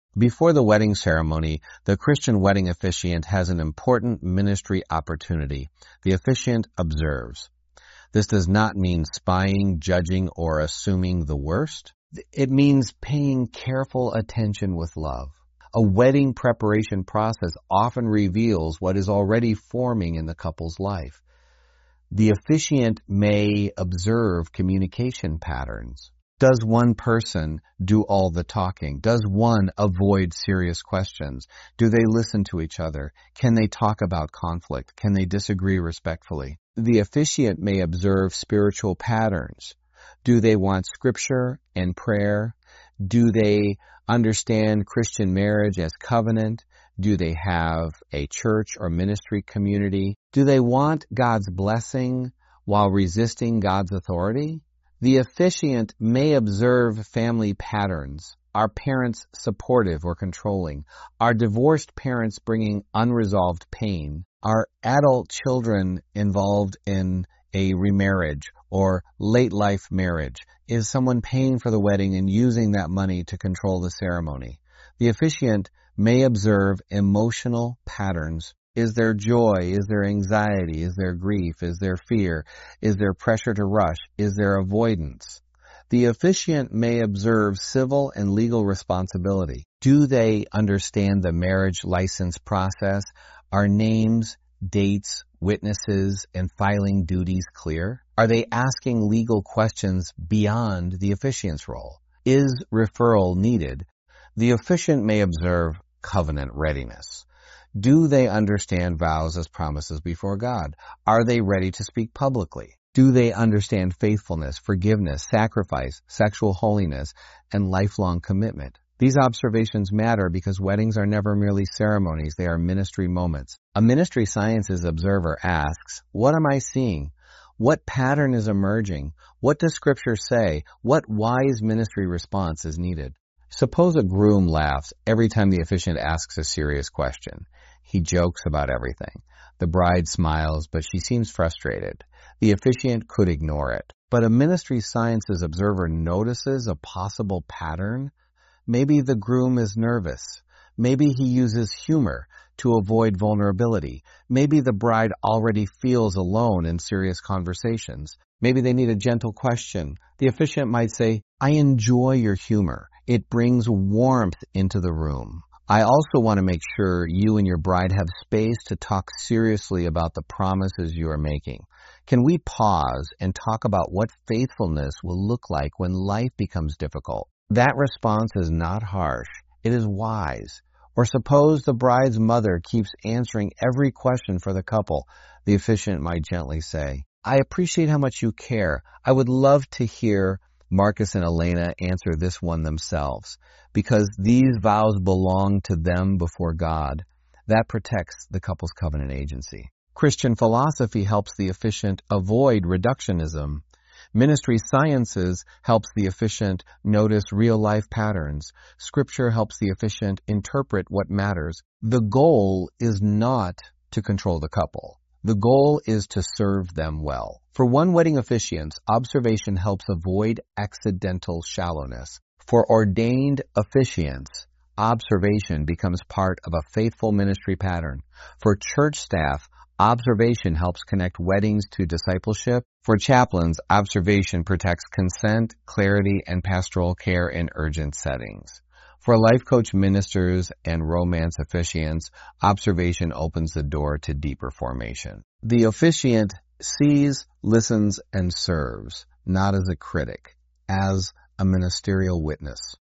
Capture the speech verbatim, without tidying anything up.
Before the wedding ceremony, the Christian wedding officiant has an important ministry opportunity. The officiant observes. This does not mean spying, judging, or assuming the worst. It means paying careful attention with love. A wedding preparation process often reveals what is already forming in the couple's life. The officiant may observe communication patterns. Does one person do all the talking? Does one avoid serious questions? Do they listen to each other? Can they talk about conflict? Can they disagree respectfully? The officiant may observe spiritual patterns. Do they want scripture and prayer? Do they understand Christian marriage as covenant? Do they have a church or ministry community? Do they want God's blessing while resisting God's authority? The officiant may observe family patterns. Are parents supportive or controlling? Are divorced parents bringing unresolved pain? Are adult children involved in a remarriage or late life marriage? Is someone paying for the wedding and using that money to control the ceremony? The officiant may observe emotional patterns. Is there joy? Is there anxiety? Is there grief? Is there fear? Is there pressure to rush? Is there avoidance? The officiant may observe civil and legal responsibility. Do they understand the marriage license process? Are names, dates, witnesses, and filing duties clear? Are they asking legal questions beyond the officiant's role? Is referral needed? The officiant may observe covenant readiness. Do they understand vows as promises before God? Are they ready to speak publicly? Do they understand faithfulness, forgiveness, sacrifice, sexual holiness, and lifelong commitment? These observations matter because weddings are never merely ceremonies, they are ministry moments. A ministry sciences observer asks, what am I seeing? What pattern is emerging? What does Scripture say? What wise ministry response is needed? Suppose a groom laughs every time the officiant asks a serious question. He jokes about everything. The bride smiles, but she seems frustrated. The officiant could ignore it. But a ministry sciences observer notices a possible pattern. Maybe the groom is nervous. Maybe he uses humor to avoid vulnerability. Maybe the bride already feels alone in serious conversations. Maybe they need a gentle question. The officiant might say, I enjoy your humor. It brings warmth into the room. I also want to make sure you and your bride have space to talk seriously about the promises you are making. Can we pause and talk about what faithfulness will look like when life becomes difficult? That response is not harsh. It is wise. Or suppose the bride's mother keeps answering every question for the couple. The officiant might gently say, I appreciate how much you care. I would love to hear Marcus and Elena answer this one themselves, because these vows belong to them before God. That protects the couple's covenant agency. Christian philosophy helps the officiant avoid reductionism. Ministry sciences helps the officiant notice real-life patterns. Scripture helps the officiant interpret what matters. The goal is not to control the couple. The goal is to serve them well. For one wedding officiant, observation helps avoid accidental shallowness. For ordained officiants, observation becomes part of a faithful ministry pattern. For church staff, observation helps connect weddings to discipleship. For chaplains, observation protects consent, clarity, and pastoral care in urgent settings. For life coach ministers and romance officiants, observation opens the door to deeper formation. The officiant sees, listens, and serves, not as a critic, as a ministerial witness.